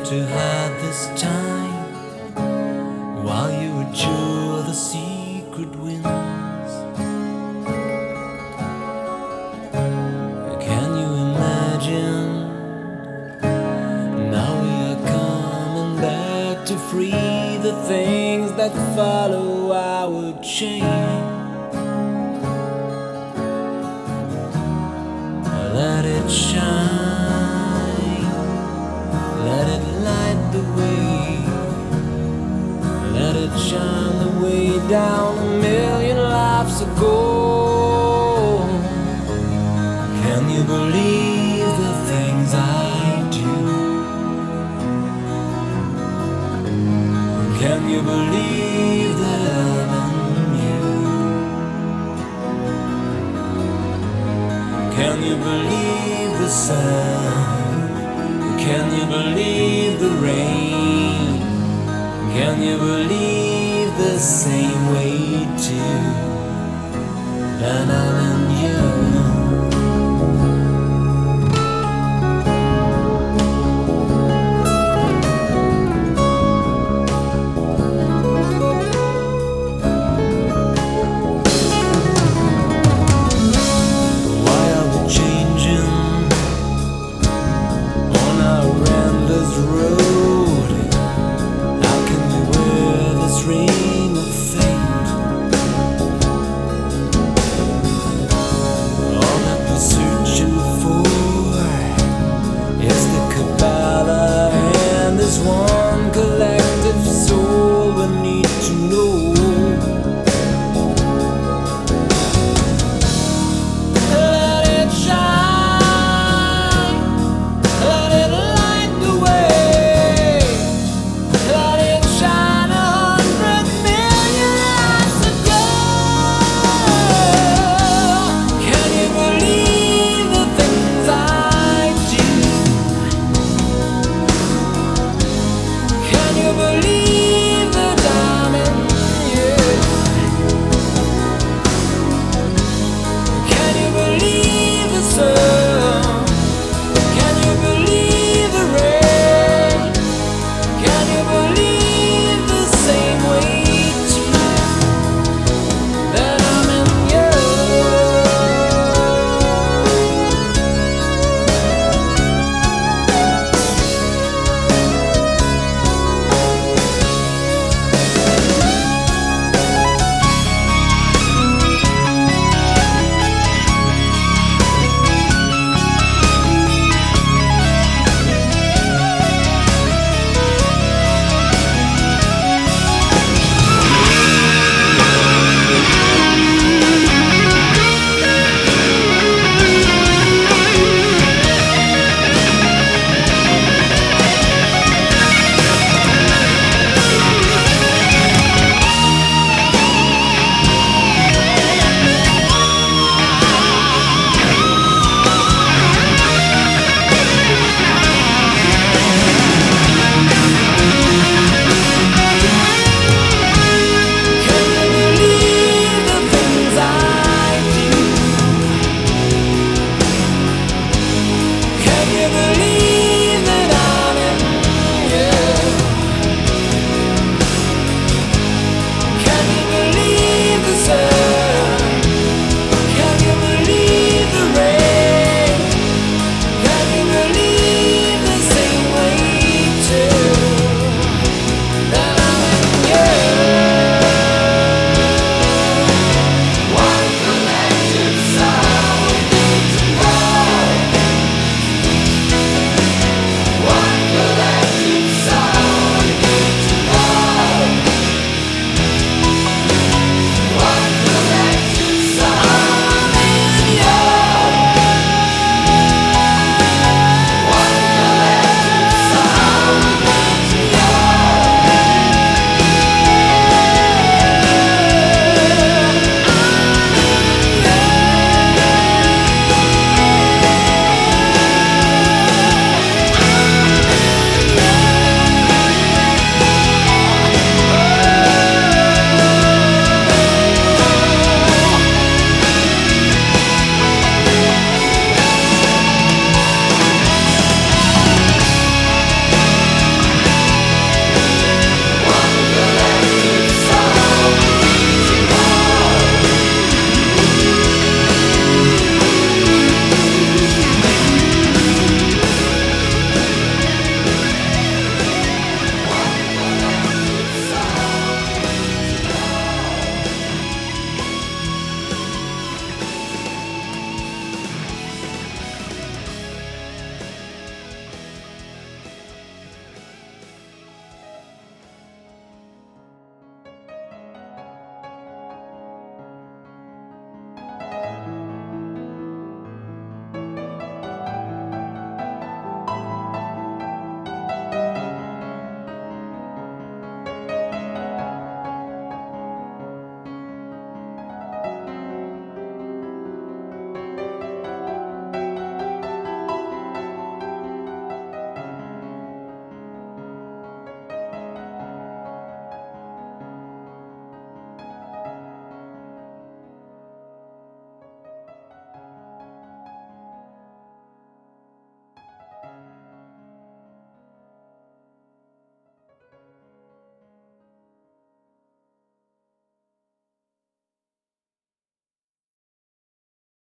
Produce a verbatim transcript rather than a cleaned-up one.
to hide this time while you endure the secret winds. Can you imagine? Now we are coming back to free the things that follow our chain. Let it shine, let it light the way, let it shine the way down a million lives ago. Can you believe the things I do? Can you believe that I'm in you? Can you believe the sun? Can you believe the rain? Can you believe the same way too? That I'm in